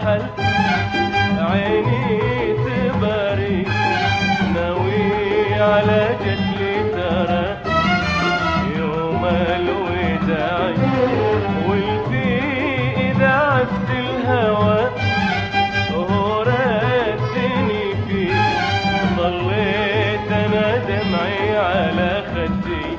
رحل عيني تباري ناوي على جدلي ترى يوم الوداع والفي إذا عفت الهوى هو ردني فيه ضليت أنا دمعي على خدي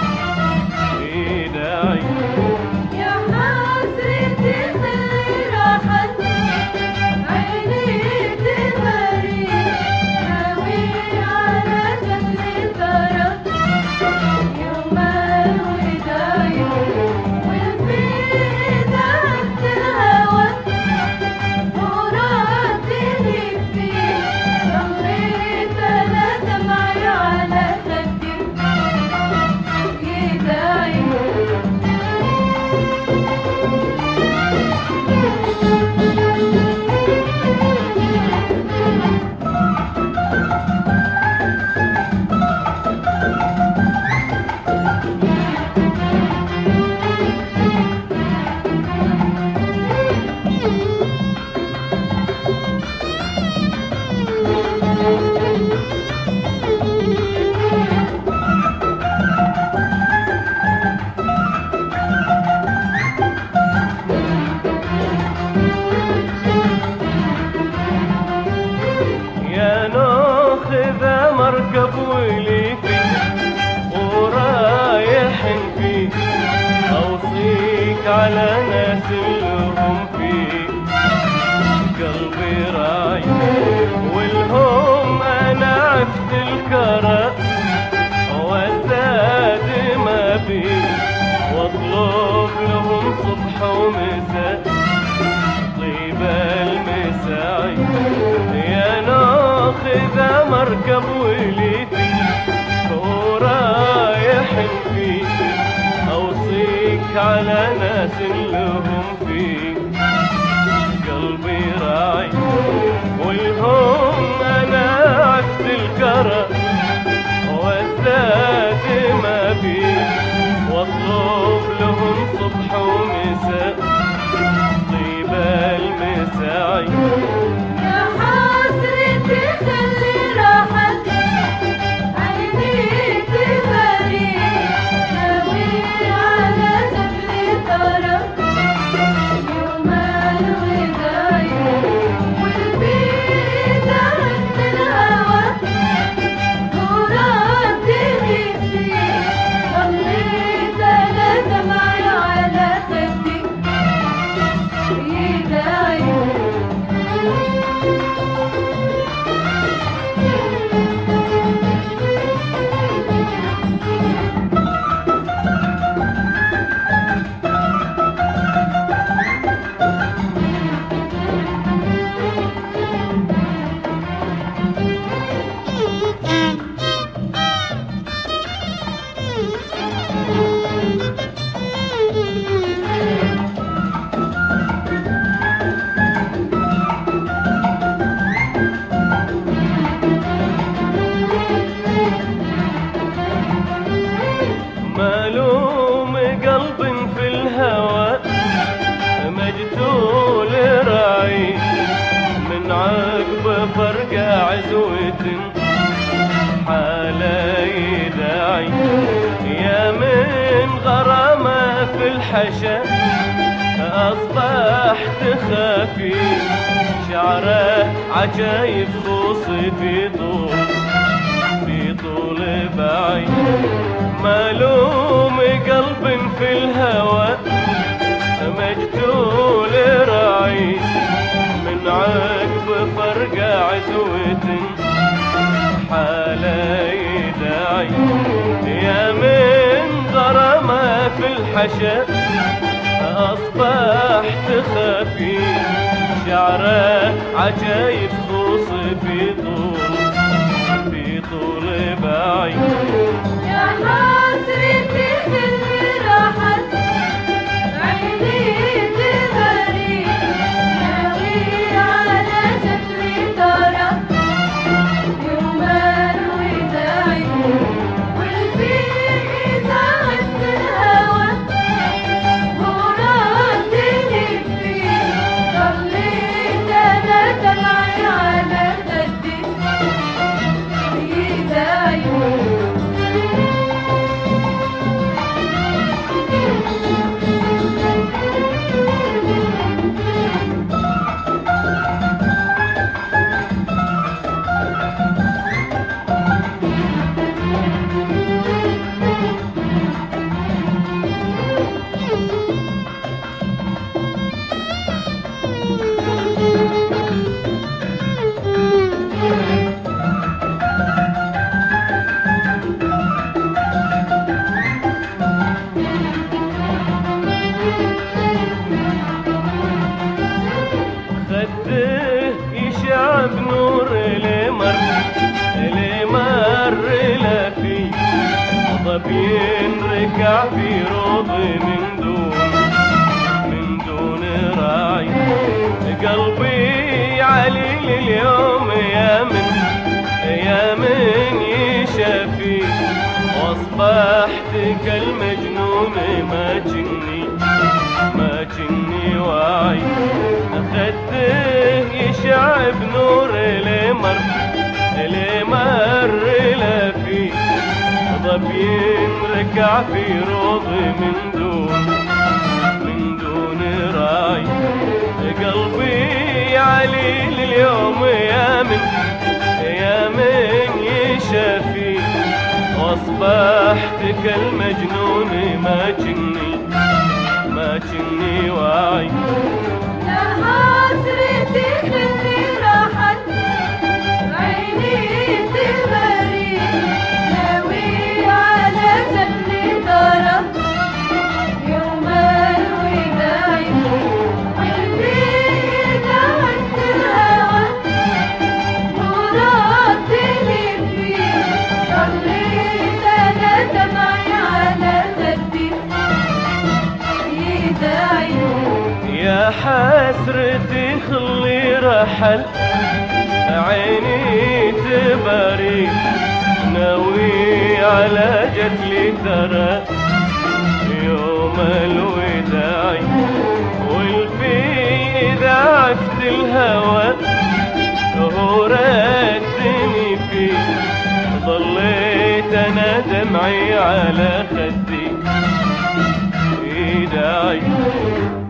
إيداعي يا حسرتي خلي راحت عيني تباري ناوي على جهلي ترى يوم الوداع والفي ذات الهوى وردني فيه ضليت أنا دمعي على خدي إيداعي يا ناخذ مركب ولي فيه ورايح فيه أوصيك على ناس لهم فيه قلبي راي والهم أنا عفت الكرى وازداد ما بي واطلب لهم صبح ومساء طيب المساعي يا ناخذ مركب ولي فيه ورايح فيه أوصيك على ناس لهم فيه قلبي راعي والهم أنا عفت الكرى وازداد ما بي واطلب لهم صبح ومساء طيب المساعي يا حسرتي خلي راحت عيني تباري ناوي على جبلي ترى يوم الوداع والبيت عند الهوى وردني فيه ضليت أنا دمعي على خدي إيداعي ملوم قلب في الهوى مجتول راعي من عقب فرق عزوة حالة يداعي يا من غرامة في الحشا أصبحت خافي شعره عجايب خوصي في طول بعي ملوم قلب في الهوى مجتول راعي من عقب فرق عزوة حالة يداعي يا من غرامة في الحشا أصبحت خافي شعره عجايب خوصي في طول بعي يا حسرتي خلي راحت عيني تباري ناوي على جبلي ترى يوم الوداع والفي ذات الهوى وردني فيه ضليت ركع في روضي من دون راعي. قلبي عليل اليوم يا من يشافي، واصبحت كالمجنون ما جني واعي. خده يشعب نور لمر لا فيه، ظبي ركع في روضي من دون راعي. قلبي عليل اليوم يا من يشافي، واصبحت كالمجنون ما جني واعي. يا حسرتي خلي راحت عيني تبري، ناوي على جنة طرف يوم الوداع. والفي تحت الهوى مرادني فيه، صليت انا دمعي على خدي يداعي. يا حسرتي خلي رحل عيني تباري، ناوي على جدلي ترى يوم الوداع. والفي إذا عفت الهوى هو ردني فيه، ظليت أنا دمعي على خدي يداعي.